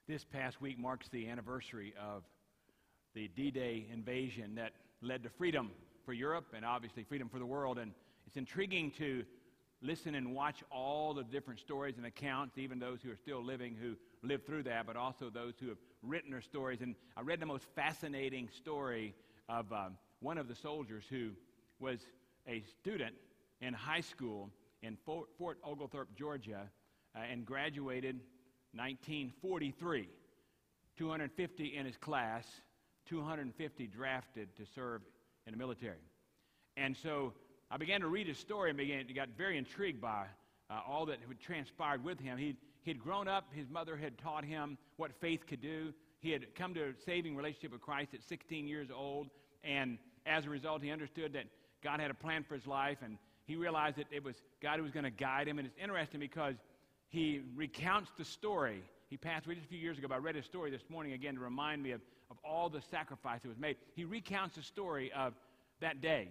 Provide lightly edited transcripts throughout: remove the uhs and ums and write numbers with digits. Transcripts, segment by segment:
This past week marks the anniversary of the D-Day invasion that led to freedom for Europe and obviously freedom for the world. And it's intriguing to listen and watch all the different stories and accounts, even those who are still living who lived through that, but also those who have written their stories. And I read the most fascinating story of one of the soldiers who was a student in high school in Fort Oglethorpe, Georgia, and graduated 1943, 250 in his class, 250 drafted to serve in the military. And so I began to read his story and got very intrigued by all that had transpired with him. He'd grown up, his mother had taught him what faith could do. He had come to a saving relationship with Christ at 16 years old, and as a result, he understood that God had a plan for his life, and he realized that it was God who was going to guide him. And it's interesting because he recounts the story. He passed away just a few years ago, but I read his story this morning again to remind me of all the sacrifice that was made. He recounts the story of that day.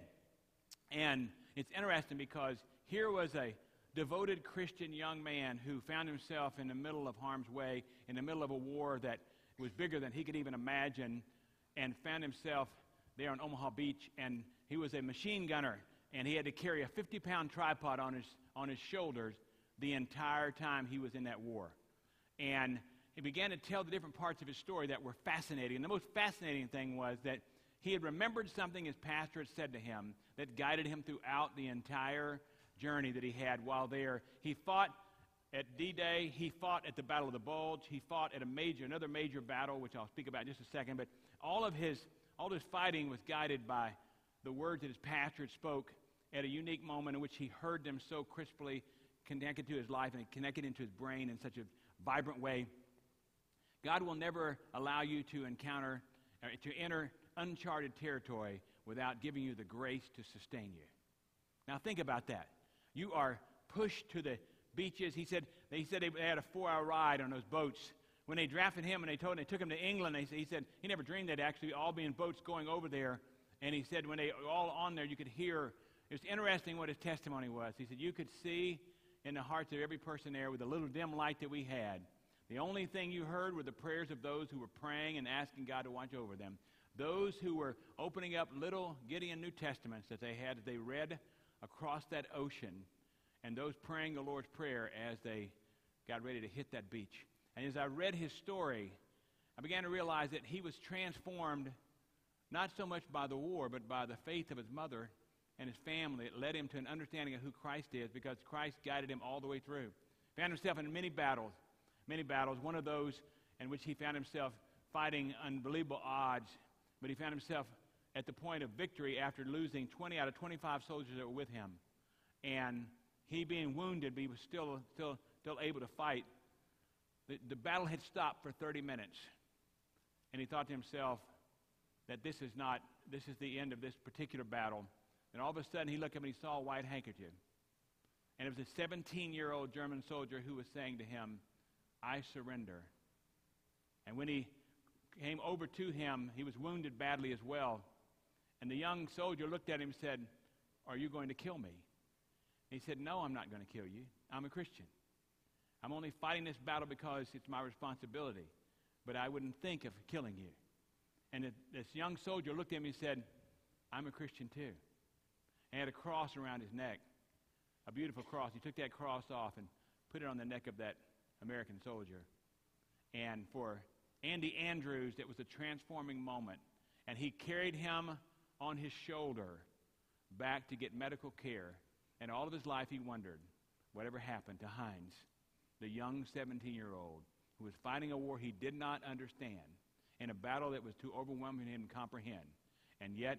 And it's interesting because here was a devoted Christian young man who found himself in the middle of harm's way, in the middle of a war that was bigger than he could even imagine, and found himself there on Omaha Beach. And he was a machine gunner, and he had to carry a 50-pound tripod on his shoulders the entire time he was in that war. And he began to tell the different parts of his story that were fascinating. And the most fascinating thing was that he had remembered something his pastor had said to him that guided him throughout the entire journey that he had while there. He fought at D-Day. He fought at the Battle of the Bulge. He fought at another major battle, which I'll speak about in just a second. But all his fighting was guided by the words that his pastor had spoke at a unique moment in which he heard them so crisply, connected to his life and connected into his brain in such a vibrant way. God will never allow you to enter uncharted territory without giving you the grace to sustain you. Now think about that. You are pushed to the beaches. He said they had a 4-hour ride on those boats. When they drafted him and they took him to England, he said he never dreamed they'd actually all be in boats going over there. And he said when they were all on there, you could hear. It was interesting what his testimony was. He said you could see in the hearts of every person there with the little dim light that we had. The only thing you heard were the prayers of those who were praying and asking God to watch over them. Those who were opening up little Gideon New Testaments that they had, that they read across that ocean, and those praying the Lord's Prayer as they got ready to hit that beach. And as I read his story, I began to realize that he was transformed not so much by the war, but by the faith of his mother and his family. It led him to an understanding of who Christ is, because Christ guided him all the way through. Found himself in many battles, one of those in which he found himself fighting unbelievable odds, but he found himself at the point of victory after losing 20 out of 25 soldiers that were with him. And he being wounded, but he was still able to fight. The battle had stopped for 30 minutes, and he thought to himself that this is the end of this particular battle. And all of a sudden, he looked up and he saw a white handkerchief. And it was a 17-year-old German soldier who was saying to him, "I surrender." And when he came over to him, he was wounded badly as well. And the young soldier looked at him and said, "Are you going to kill me?" And he said, "No, I'm not going to kill you. I'm a Christian. I'm only fighting this battle because it's my responsibility. But I wouldn't think of killing you." And this young soldier looked at him and said, "I'm a Christian too." And he had a cross around his neck, a beautiful cross. He took that cross off and put it on the neck of that American soldier. And for Andy Andrews, it was a transforming moment. And he carried him on his shoulder back to get medical care. And all of his life he wondered whatever happened to Heinz, the young 17-year-old who was fighting a war he did not understand in a battle that was too overwhelming for him to comprehend. And yet,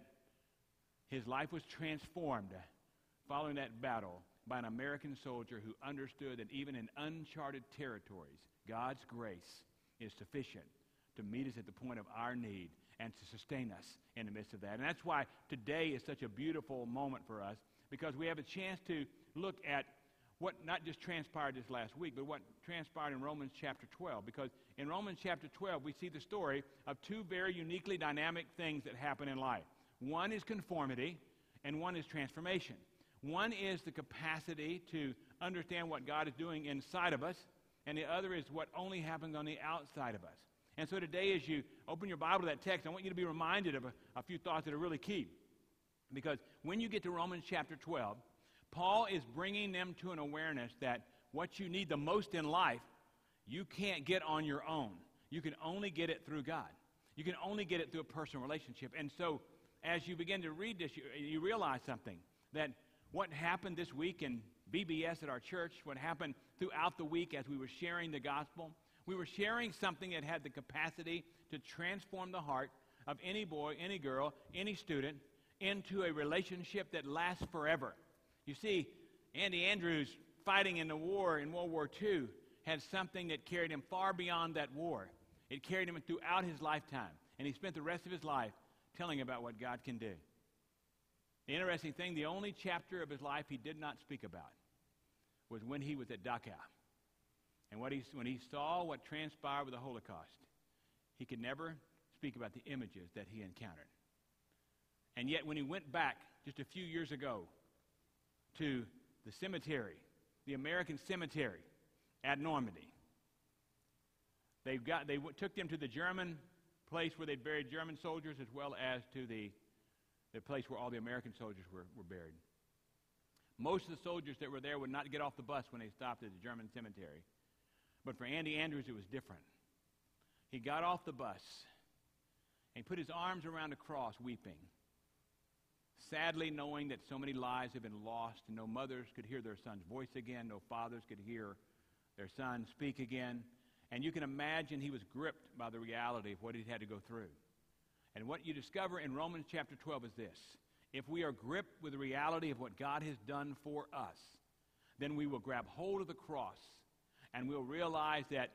his life was transformed following that battle by an American soldier who understood that even in uncharted territories, God's grace is sufficient to meet us at the point of our need and to sustain us in the midst of that. And that's why today is such a beautiful moment for us, because we have a chance to look at what not just transpired this last week, but what transpired in Romans chapter 12. Because in Romans chapter 12, we see the story of two very uniquely dynamic things that happen in life. One is conformity, and one is transformation. One is the capacity to understand what God is doing inside of us, and the other is what only happens on the outside of us. And so today, as you open your Bible to that text, I want you to be reminded of a few thoughts that are really key. Because when you get to Romans chapter 12, Paul is bringing them to an awareness that what you need the most in life, you can't get on your own. You can only get it through God. You can only get it through a personal relationship. And so as you begin to read this, you realize something, that what happened this week in VBS at our church, what happened throughout the week as we were sharing the gospel, we were sharing something that had the capacity to transform the heart of any boy, any girl, any student into a relationship that lasts forever. You see, Andy Andrews, fighting in the war in World War II, had something that carried him far beyond that war. It carried him throughout his lifetime, and he spent the rest of his life telling about what God can do. The interesting thing, the only chapter of his life he did not speak about was when he was at Dachau. And when he saw what transpired with the Holocaust, he could never speak about the images that he encountered. And yet when he went back just a few years ago to the cemetery, the American cemetery at Normandy, they took them to the German place where they buried German soldiers, as well as to the place where all the American soldiers were buried. Most of the soldiers that were there would not get off the bus when they stopped at the German cemetery. But for Andy Andrews, it was different. He got off the bus and put his arms around a cross, weeping, sadly knowing that so many lives had been lost, and no mothers could hear their son's voice again, no fathers could hear their son speak again. And you can imagine he was gripped by the reality of what he'd had to go through. And what you discover in Romans chapter 12 is this: if we are gripped with the reality of what God has done for us, then we will grab hold of the cross, and we'll realize that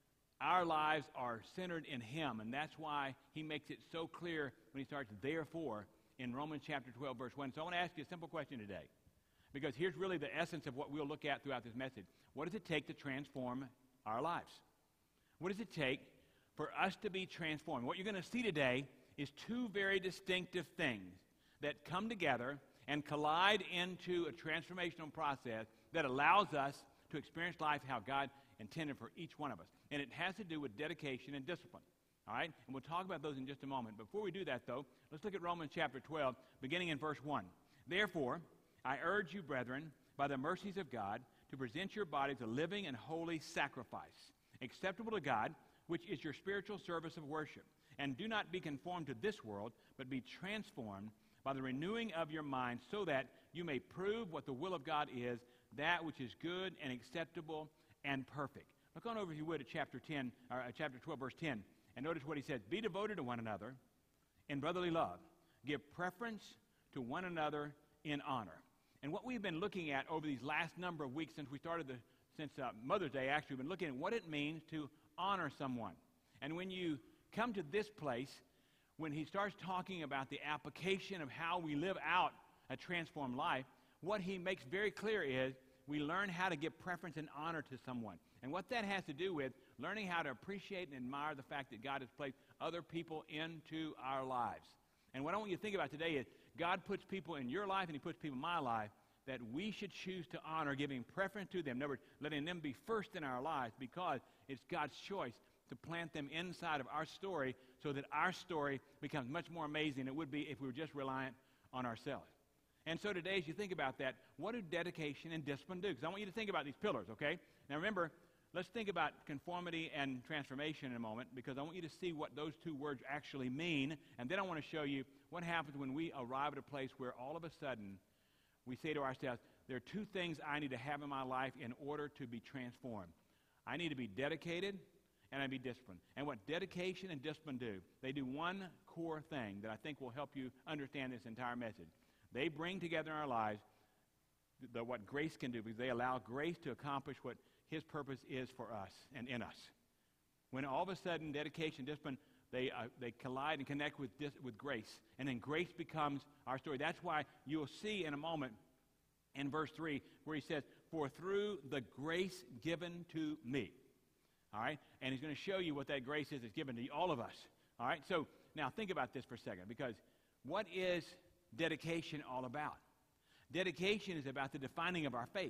our lives are centered in him. And that's why he makes it so clear when he starts, therefore, in Romans chapter 12, verse 1. So I want to ask you a simple question today, because here's really the essence of what we'll look at throughout this message. What does it take to transform our lives? What does it take for us to be transformed? What you're going to see today is two very distinctive things that come together and collide into a transformational process that allows us to experience life how God intended for each one of us. And it has to do with dedication and discipline. All right? And we'll talk about those in just a moment. Before we do that, though, let's look at Romans chapter 12, beginning in verse 1. Therefore, I urge you, brethren, by the mercies of God, to present your bodies a living and holy sacrifice, acceptable to God, which is your spiritual service of worship. And do not be conformed to this world, but be transformed by the renewing of your mind, so that you may prove what the will of God is, that which is good and acceptable and perfect. Look on over, if you would, at chapter 12, verse 10, and notice what he says. Be devoted to one another in brotherly love. Give preference to one another in honor. And what we've been looking at over these last number of weeks since Mother's Day, actually, we've been looking at what it means to honor someone. And when you come to this place, when he starts talking about the application of how we live out a transformed life, what he makes very clear is we learn how to give preference and honor to someone. And what that has to do with learning how to appreciate and admire the fact that God has placed other people into our lives. And what I want you to think about today is God puts people in your life and he puts people in my life that we should choose to honor, giving preference to them. In other words, letting them be first in our lives, because it's God's choice to plant them inside of our story so that our story becomes much more amazing than it would be if we were just reliant on ourselves. And so today, as you think about that, what do dedication and discipline do? Because I want you to think about these pillars, okay? Now remember, let's think about conformity and transformation in a moment, because I want you to see what those two words actually mean. And then I want to show you what happens when we arrive at a place where all of a sudden we say to ourselves, there are two things I need to have in my life in order to be transformed. I need to be dedicated, and I need to be disciplined. And what dedication and discipline do, they do one core thing that I think will help you understand this entire message. They bring together in our lives what grace can do, because they allow grace to accomplish what his purpose is for us and in us. When all of a sudden dedication and discipline, they collide and connect with grace, and then grace becomes our story. That's why you'll see in a moment in verse 3 where he says, for through the grace given to me. All right? And he's going to show you what that grace is that's given to all of us. All right? So now think about this for a second, because what is dedication all about? Dedication is about the defining of our faith.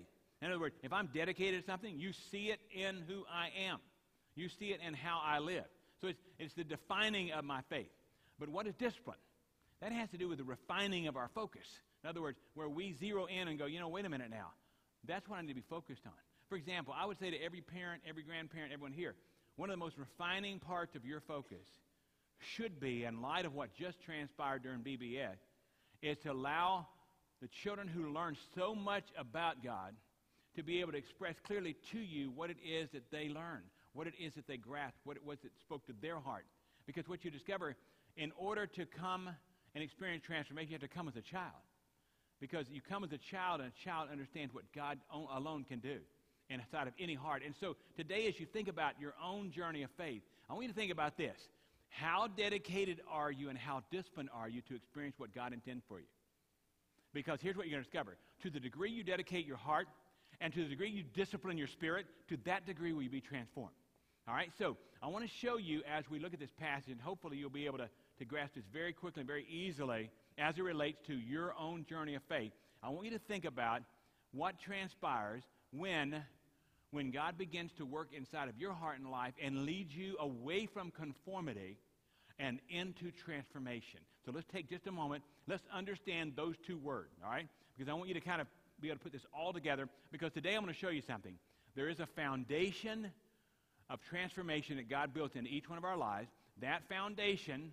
In other words, if I'm dedicated to something, you see it in who I am. You see it in how I live. So it's the defining of my faith. But what is discipline? That has to do with the refining of our focus. In other words, where we zero in and go, wait a minute now. That's what I need to be focused on. For example, I would say to every parent, every grandparent, everyone here, one of the most refining parts of your focus should be, in light of what just transpired during BBS, is to allow the children who learn so much about God to be able to express clearly to you what it is that they learned, what it is that they grasped, what it was that spoke to their heart. Because what you discover, in order to come and experience transformation, you have to come as a child. Because you come as a child, and a child understands what God alone can do inside of any heart. And so today, as you think about your own journey of faith, I want you to think about this. How dedicated are you and how disciplined are you to experience what God intends for you? Because here's what you're going to discover. To the degree you dedicate your heart and to the degree you discipline your spirit, to that degree will you be transformed. All right? So I want to show you as we look at this passage, and hopefully you'll be able to grasp this very quickly and very easily as it relates to your own journey of faith. I want you to think about what transpires when God begins to work inside of your heart and life and leads you away from conformity and into transformation. So let's take just a moment. Let's understand those two words, all right? Because I want you to kind of be able to put this all together, because today I'm going to show you something. There is a foundation of transformation that God built in each one of our lives. That foundation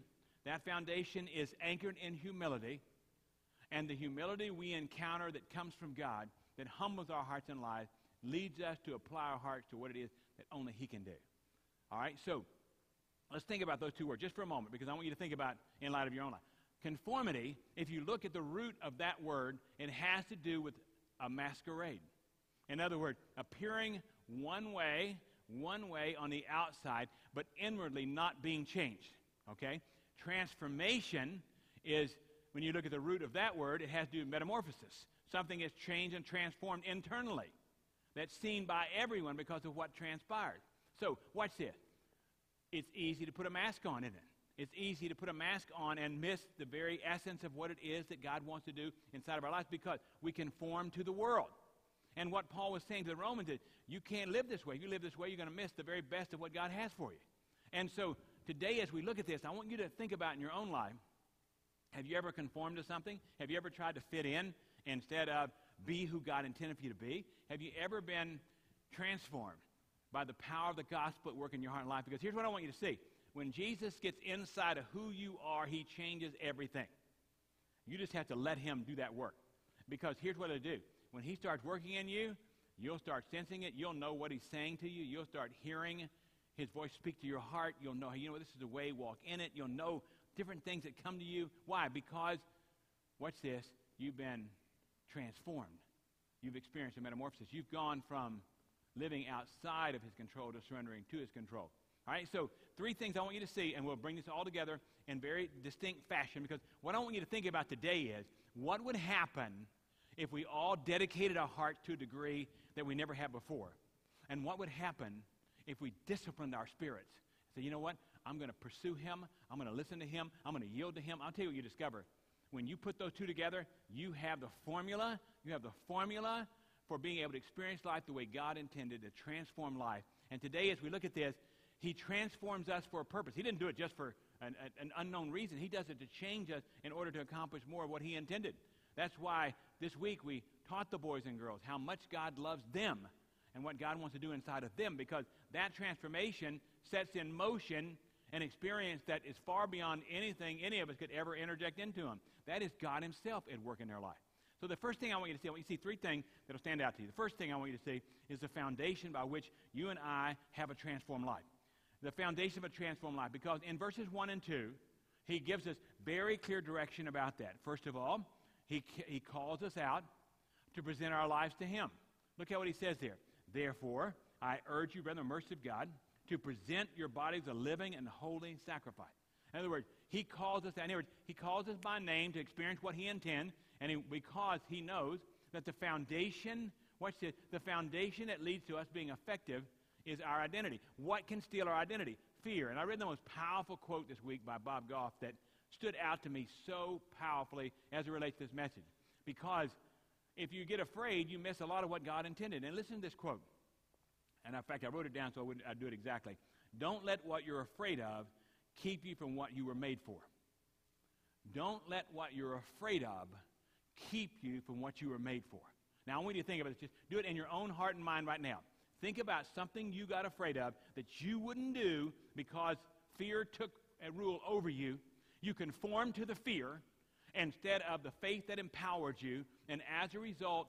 is anchored in humility, and the humility we encounter that comes from God, that humbles our hearts and lives, leads us to apply our hearts to what it is that only He can do. All right, so let's think about those two words just for a moment, because I want you to think about in light of your own life. Conformity, if you look at the root of that word, it has to do with a masquerade. In other words, appearing one way on the outside, but inwardly not being changed. Okay? Transformation is, when you look at the root of that word, it has to do with metamorphosis. Something is changed and transformed internally. That's seen by everyone because of what transpired. So, watch this. It's easy to put a mask on, isn't it? It's easy to put a mask on and miss the very essence of what it is that God wants to do inside of our lives, because we conform to the world. And what Paul was saying to the Romans is, you can't live this way. If you live this way, you're going to miss the very best of what God has for you. And so today, as we look at this, I want you to think about in your own life, have you ever conformed to something? Have you ever tried to fit in instead of be who God intended for you to be? Have you ever been transformed by the power of the gospel at work in your heart and life? Because here's what I want you to see. When Jesus gets inside of who you are, He changes everything. You just have to let Him do that work. Because here's what it'll do. When He starts working in you, you'll start sensing it. You'll know what He's saying to you. You'll start hearing His voice speak to your heart. You'll know, this is the way, walk in it. You'll know different things that come to you. Why? Because, watch this, you've been transformed. You've experienced a metamorphosis. You've gone from living outside of His control to surrendering to His control. All right, so 3 things I want you to see, and we'll bring this all together in very distinct fashion, because what I want you to think about today is, what would happen if we all dedicated our hearts to a degree that we never had before? And what would happen if we disciplined our spirits? Say, you know what? I'm going to pursue Him. I'm going to listen to Him. I'm going to yield to Him. I'll tell you what you discover. When you put those two together, you have the formula. You have the formula for being able to experience life the way God intended, to transform life. And today, as we look at this, He transforms us for a purpose. He didn't do it just for an unknown reason. He does it to change us in order to accomplish more of what He intended. That's why this week we taught the boys and girls how much God loves them and what God wants to do inside of them, because that transformation sets in motion an experience that is far beyond anything any of us could ever interject into them. That is God Himself at work in their life. So the first thing I want you to see, I want you to see 3 things that will stand out to you. The first thing I want you to see is the foundation by which you and I have a transformed life. The foundation of a transformed life, because in verses 1 and 2, He gives us very clear direction about that. First of all, He calls us out to present our lives to Him. Look at what He says there. Therefore, I urge you, brethren, the mercy of God, to present your bodies a living and holy sacrifice. In other words, He calls us out. In other words, He calls us by name to experience what He intends, and because He knows that the foundation, watch this, the foundation that leads to us being effective is our identity. What can steal our identity? Fear. And I read the most powerful quote this week by Bob Goff that stood out to me so powerfully as it relates to this message. Because if you get afraid, you miss a lot of what God intended. And listen to this quote. And in fact, I wrote it down so I'd do it exactly. Don't let what you're afraid of keep you from what you were made for. Don't let what you're afraid of keep you from what you were made for. Now, I want you to think about this. Just do it in your own heart and mind right now. Think about something you got afraid of that you wouldn't do because fear took a rule over you. You conformed to the fear instead of the faith that empowered you, and as a result,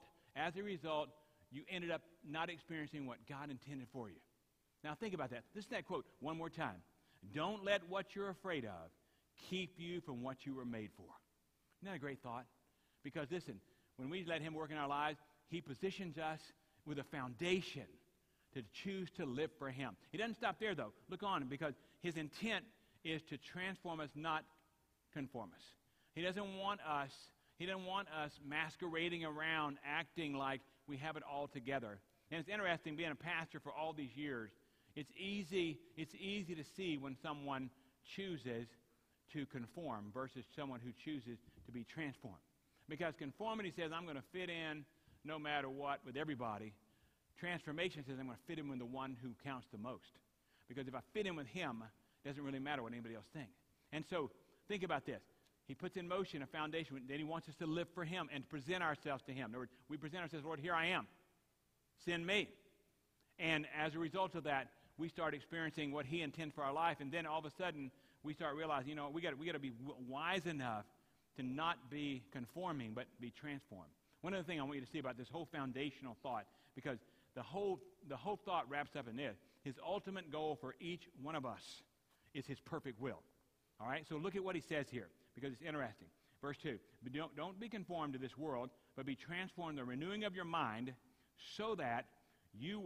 you ended up not experiencing what God intended for you. Now think about that. Listen to that quote one more time. Don't let what you're afraid of keep you from what you were made for. Isn't that a great thought? Because listen, when we let him work in our lives, he positions us with a foundation to choose to live for him. He doesn't stop there, though. Look on, because his intent is to transform us, not conform us. He doesn't want us masquerading around, acting like we have it all together. And it's interesting, being a pastor for all these years, it's easy to see when someone chooses to conform versus someone who chooses to be transformed. Because conformity says, I'm going to fit in no matter what with everybody. Transformation says, I'm going to fit in with the one who counts the most. Because if I fit in with him, it doesn't really matter what anybody else thinks. And so, think about this. He puts in motion a foundation. Then he wants us to live for him and to present ourselves to him. In other words, we present ourselves, Lord, here I am. Send me. And as a result of that, we start experiencing what he intends for our life. And then all of a sudden, we start realizing, we got to be wise enough to not be conforming, but be transformed. One other thing I want you to see about this whole foundational thought, because the whole thought wraps up in this. His ultimate goal for each one of us is his perfect will. All right? So look at what he says here, because it's interesting. Verse 2, but don't be conformed to this world, but be transformed in the renewing of your mind, so that you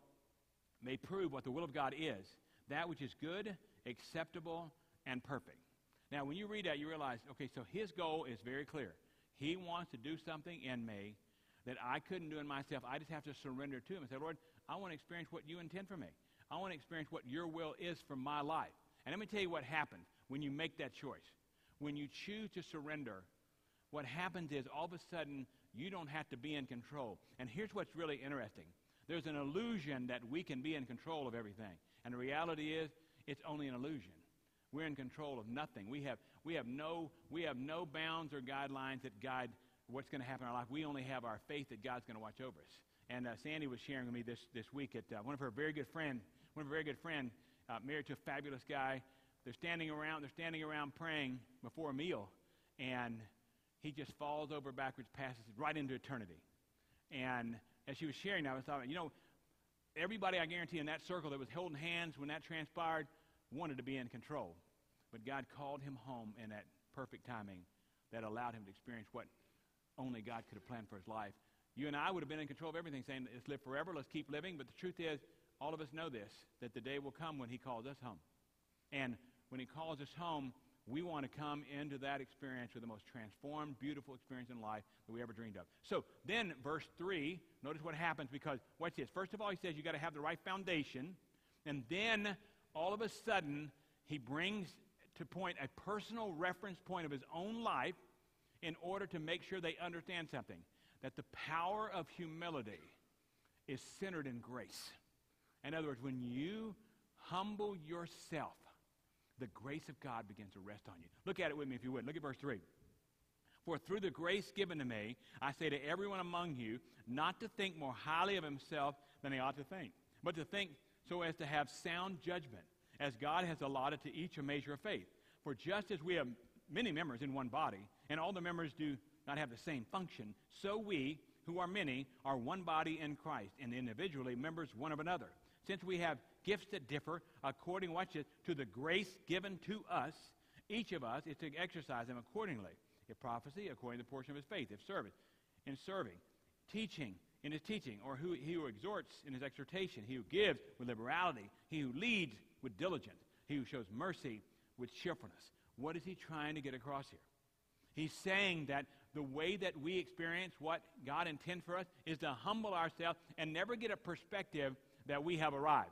may prove what the will of God is, that which is good, acceptable, and perfect. Now, when you read that, you realize, okay, so his goal is very clear. He wants to do something in me that I couldn't do in myself. I just have to surrender to him and say, Lord, I want to experience what you intend for me. I want to experience what your will is for my life. And let me tell you what happens when you make that choice. When you choose to surrender, what happens is all of a sudden you don't have to be in control. And here's what's really interesting. There's an illusion that we can be in control of everything. And the reality is it's only an illusion. We're in control of nothing. We have no bounds or guidelines that guide what's going to happen in our life. We only have our faith that God's going to watch over us. And Sandy was sharing with me this week at one of her very good friend, married to a fabulous guy. They're standing around praying before a meal, and he just falls over backwards, passes right into eternity. And as she was sharing that, I was thought, everybody I guarantee in that circle that was holding hands when that transpired wanted to be in control. But God called him home in that perfect timing that allowed him to experience what only God could have planned for his life. You and I would have been in control of everything, saying, let's live forever, let's keep living. But the truth is, all of us know this, that the day will come when he calls us home. And when he calls us home, we want to come into that experience with the most transformed, beautiful experience in life that we ever dreamed of. So then, verse 3, notice what happens, because, watch this. First of all, he says you got to have the right foundation. And then, all of a sudden, he brings to point a personal reference point of his own life in order to make sure they understand something, that the power of humility is centered in grace. In other words, when you humble yourself, the grace of God begins to rest on you. Look at it with me if you would. Look at verse 3. For through the grace given to me, I say to everyone among you, not to think more highly of himself than he ought to think, but to think so as to have sound judgment, as God has allotted to each a measure of faith. For just as we have many members in one body, and all the members do not have the same function, so we, who are many, are one body in Christ, and individually members one of another. Since we have gifts that differ according, watch it, to the grace given to us, each of us is to exercise them accordingly. If prophecy, according to the portion of his faith. If service, in serving. Teaching, in his teaching. Or he who exhorts in his exhortation. He who gives with liberality. He who leads with diligence. He who shows mercy with cheerfulness. What is he trying to get across here? He's saying that the way that we experience what God intends for us is to humble ourselves and never get a perspective that we have arrived.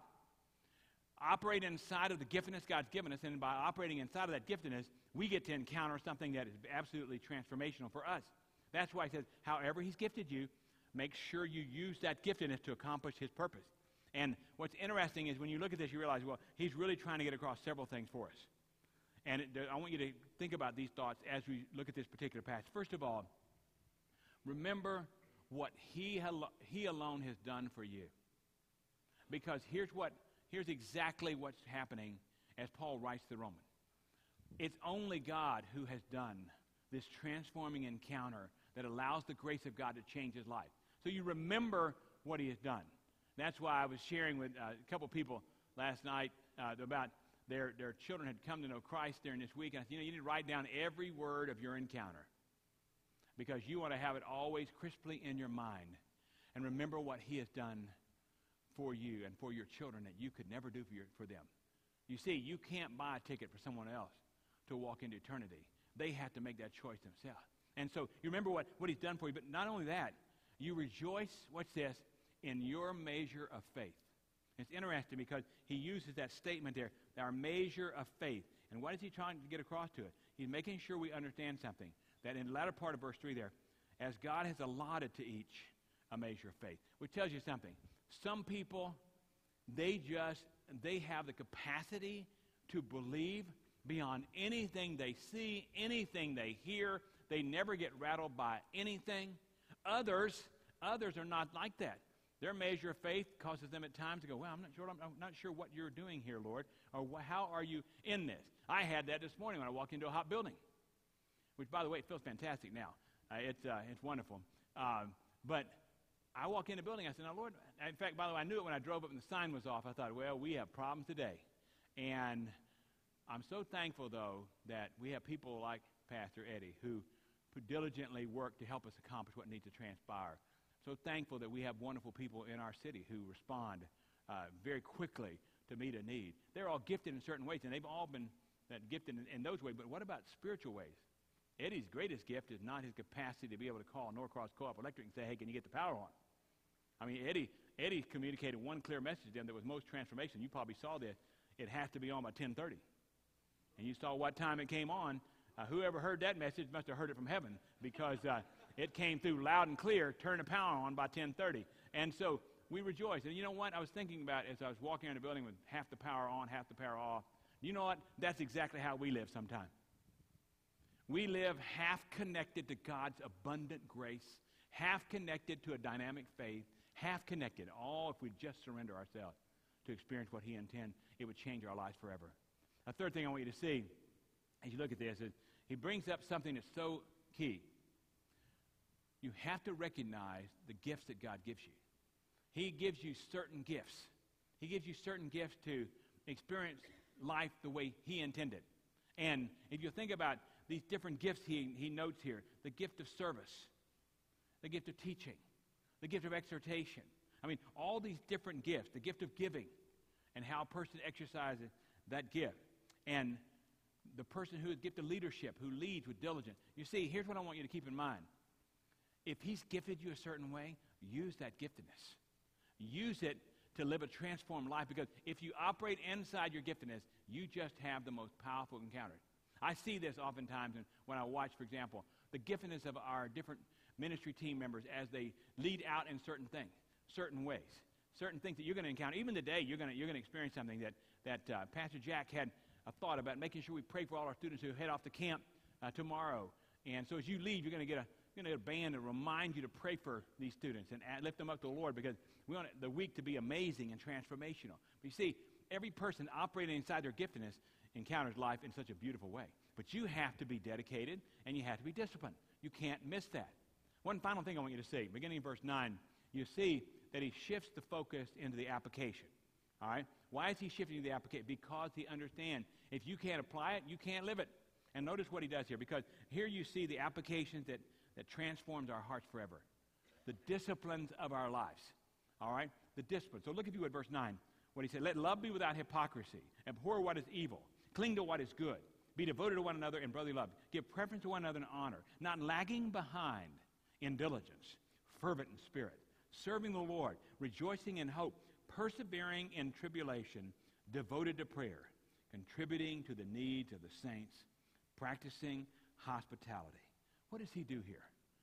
Operate inside of the giftedness God's given us, and by operating inside of that giftedness, we get to encounter something that is absolutely transformational for us. That's why he says, however he's gifted you, make sure you use that giftedness to accomplish his purpose. And what's interesting is when you look at this, you realize, well, he's really trying to get across several things for us. And I want you to think about these thoughts as we look at this particular passage. First of all, remember what he alone has done for you. Because here's exactly what's happening as Paul writes to the Romans. It's only God who has done this transforming encounter that allows the grace of God to change his life. So you remember what he has done. That's why I was sharing with a couple people last night about their children had come to know Christ during this week. And I said, you need to write down every word of your encounter because you want to have it always crisply in your mind and remember what he has done for you and for your children that you could never do for them. You see, you can't buy a ticket for someone else to walk into eternity. They have to make that choice themselves. And so you remember what he's done for you, but not only that, you rejoice, what's this, in your measure of faith. It's interesting because he uses that statement there, our measure of faith. And what is he trying to get across to it? He's making sure we understand something, that in the latter part of verse 3 there, as God has allotted to each a measure of faith, which tells you something. Some people, they have the capacity to believe beyond anything they see, anything they hear. They never get rattled by anything. Others are not like that. Their measure of faith causes them at times to go, well, I'm not sure what you're doing here, Lord, or how are you in this? I had that this morning when I walked into a hot building, which, by the way, it feels fantastic now. It's wonderful. But I walk in the building, I said, now, Lord, in fact, by the way, I knew it when I drove up and the sign was off. I thought, well, we have problems today. And I'm so thankful, though, that we have people like Pastor Eddie who diligently work to help us accomplish what needs to transpire. So thankful that we have wonderful people in our city who respond very quickly to meet a need. They're all gifted in certain ways, and they've all been gifted in those ways. But what about spiritual ways? Eddie's greatest gift is not his capacity to be able to call Norcross Co-op Electric and say, hey, can you get the power on? I mean, Eddie communicated one clear message to them that was most transformation. You probably saw this. It has to be on by 10:30. And you saw what time it came on. Whoever heard that message must have heard it from heaven because it came through loud and clear, turn the power on by 10:30. And so we rejoice. And you know what? I was thinking about as I was walking around the building with half the power on, half the power off. You know what? That's exactly how we live sometimes. We live half connected to God's abundant grace, half connected to a dynamic faith, half connected, all if we just surrender ourselves to experience what he intends, it would change our lives forever. A third thing I want you to see as you look at this is he brings up something that's so key. You have to recognize the gifts that God gives you. He gives you certain gifts. He gives you certain gifts to experience life the way he intended. And if you think about these different gifts he notes here, the gift of service, the gift of teaching, the gift of exhortation. I mean, all these different gifts, the gift of giving, and how a person exercises that gift. And the person who is gifted leadership, who leads with diligence. You see, here's what I want you to keep in mind. If he's gifted you a certain way, use that giftedness. Use it to live a transformed life, because if you operate inside your giftedness, you just have the most powerful encounters. I see this oftentimes when I watch, for example, the giftedness of our different ministry team members as they lead out in certain things, certain ways, certain things that you're going to encounter. Even today, you're going to experience something that Pastor Jack had a thought about, making sure we pray for all our students who head off to camp tomorrow. And so as you leave, you're going to get a band to remind you to pray for these students and lift them up to the Lord, because we want the week to be amazing and transformational. But you see, every person operating inside their giftedness encounters life in such a beautiful way. But you have to be dedicated and you have to be disciplined. You can't miss that. One final thing I want you to see, beginning in verse 9, you see that he shifts the focus into the application. All right? Why is he shifting to the application? Because he understands if you can't apply it, you can't live it. And notice what he does here, because here you see the applications that transforms our hearts forever. The disciplines of our lives. All right? The disciplines. So look if you would, verse 9, what he said. Let love be without hypocrisy. Abhor what is evil. Cling to what is good. Be devoted to one another in brotherly love. Give preference to one another in honor. Not lagging behind in diligence. Fervent in spirit. Serving the Lord. Rejoicing in hope. Persevering in tribulation. Devoted to prayer. Contributing to the needs of the saints. Practicing hospitality. What does he do here?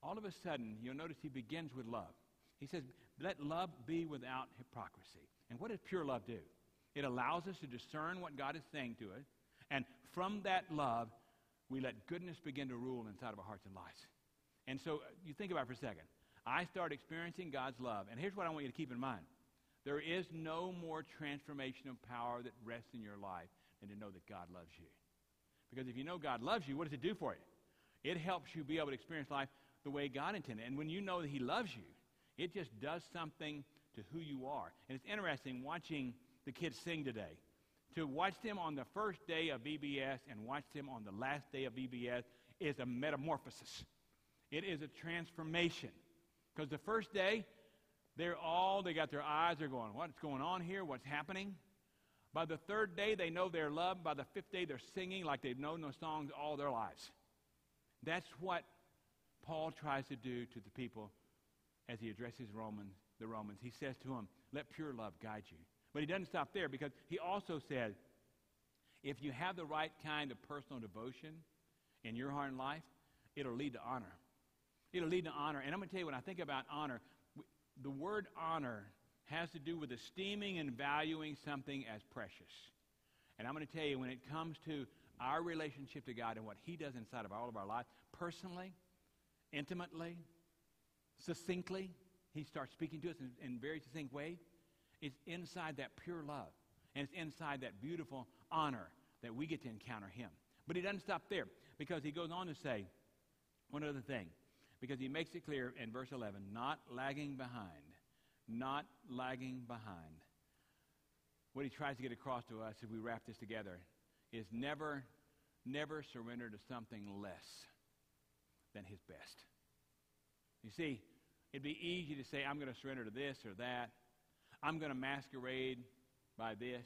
all of a sudden, you'll notice he begins with love. He says, let love be without hypocrisy. And what does pure love do? It allows us to discern what God is saying to us. And from that love, we let goodness begin to rule inside of our hearts and lives. And so you think about it for a second. I start experiencing God's love. And here's what I want you to keep in mind. There is no more transformation of power that rests in your life than to know that God loves you. Because if you know God loves you, what does it do for you? It helps you be able to experience life the way God intended. And when you know that he loves you, it just does something to who you are. And it's interesting watching the kids sing today. To watch them on the first day of VBS and watch them on the last day of VBS is a metamorphosis. It is a transformation. Because the first day, they got their eyes, they're going, what's going on here? What's happening? By the third day, they know they're loved. By the fifth day, they're singing like they've known those songs all their lives. That's what Paul tries to do to the people as he addresses the Romans. He says to them, let pure love guide you. But he doesn't stop there, because he also said, if you have the right kind of personal devotion in your heart and life, it'll lead to honor. It'll lead to honor. And I'm going to tell you, when I think about honor, the word honor has to do with esteeming and valuing something as precious. And I'm going to tell you, when it comes to our relationship to God and what he does inside of all of our lives, personally, intimately, succinctly, he starts speaking to us in very succinct ways. It's inside that pure love. And it's inside that beautiful honor that we get to encounter him. But he doesn't stop there, because he goes on to say one other thing. Because he makes it clear in verse 11, not lagging behind. Not lagging behind. What he tries to get across to us, if we wrap this together, is never surrender to something less than his best. You see, it'd be easy to say, I'm going to surrender to this or that. I'm going to masquerade by this.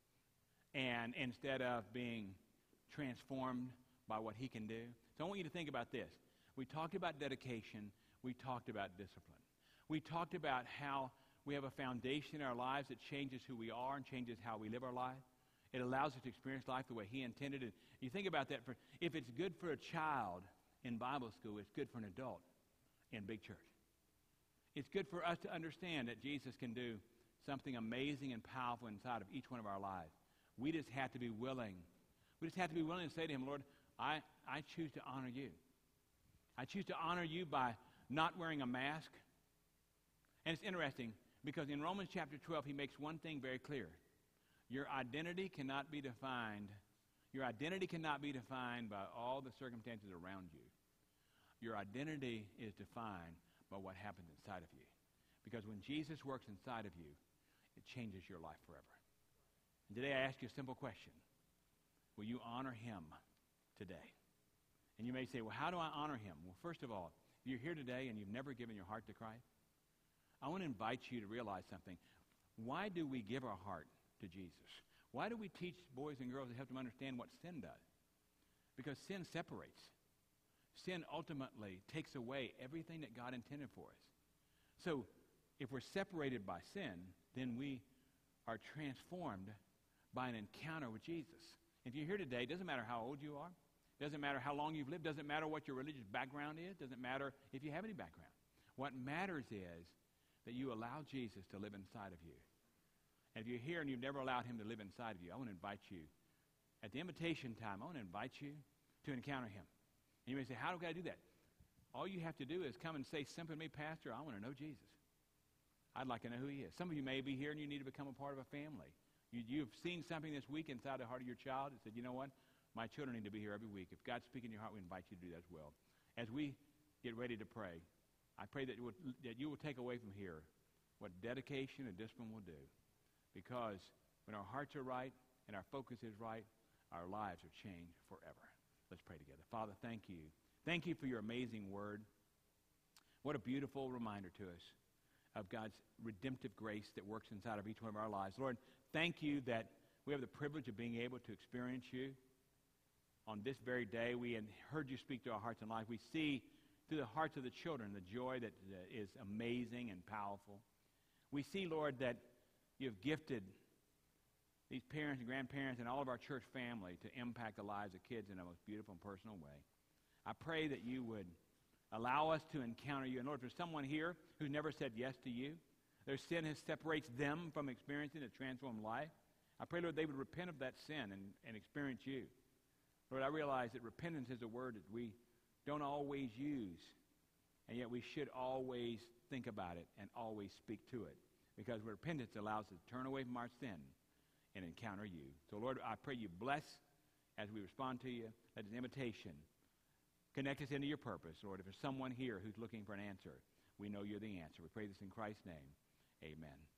And instead of being transformed by what he can do. So I want you to think about this. We talked about dedication. We talked about discipline. We talked about how we have a foundation in our lives that changes who we are and changes how we live our life. It allows us to experience life the way he intended it. You think about that. If it's good for a child in Bible school, it's good for an adult in big church. It's good for us to understand that Jesus can do something amazing and powerful inside of each one of our lives. We just have to be willing. We just have to be willing to say to him, Lord, I choose to honor you. I choose to honor you by not wearing a mask. And it's interesting, because in Romans chapter 12, he makes one thing very clear. Your identity cannot be defined. Your identity cannot be defined by all the circumstances around you. Your identity is defined by what happens inside of you. Because when Jesus works inside of you, it changes your life forever. And today I ask you a simple question. Will you honor him today? And you may say, well, how do I honor him? Well, first of all, if you're here today and you've never given your heart to Christ, I want to invite you to realize something. Why do we give our heart to Jesus? Why do we teach boys and girls to help them understand what sin does? Because sin separates. Sin ultimately takes away everything that God intended for us. So if we're separated by sin, then we are transformed by an encounter with Jesus. If you're here today, it doesn't matter how old you are. Doesn't matter how long you've lived. Doesn't matter what your religious background is. Doesn't matter if you have any background. What matters is that you allow Jesus to live inside of you. And if you're here and you've never allowed him to live inside of you, I want to invite you, at the invitation time, I want to invite you to encounter him. And you may say, how do I do that? All you have to do is come and say simply to me, Pastor, I want to know Jesus. I'd like to know who he is. Some of you may be here and you need to become a part of a family. You've seen something this week inside the heart of your child and said, you know what? My children need to be here every week. If God's speaking in your heart, we invite you to do that as well. As we get ready to pray, I pray that you will take away from here what dedication and discipline will do. Because when our hearts are right and our focus is right, our lives are changed forever. Let's pray together. Father, thank you. Thank you for your amazing word. What a beautiful reminder to us of God's redemptive grace that works inside of each one of our lives. Lord, thank you that we have the privilege of being able to experience you. On this very day, we heard you speak to our hearts and life. We see through the hearts of the children the joy that is amazing and powerful. We see, Lord, that you've gifted these parents and grandparents and all of our church family to impact the lives of kids in the most beautiful and personal way. I pray that you would Allow us to encounter you. And Lord, for someone here who's never said yes to you, their sin has separates them from experiencing a transformed life, I pray, Lord, they would repent of that sin and experience you. Lord, I realize that repentance is a word that we don't always use, and yet we should always think about it and always speak to it, because repentance allows us to turn away from our sin and encounter you. So, Lord, I pray you bless as we respond to you. Let this invitation connect us into your purpose. Lord, if there's someone here who's looking for an answer, we know you're the answer. We pray this in Christ's name. Amen.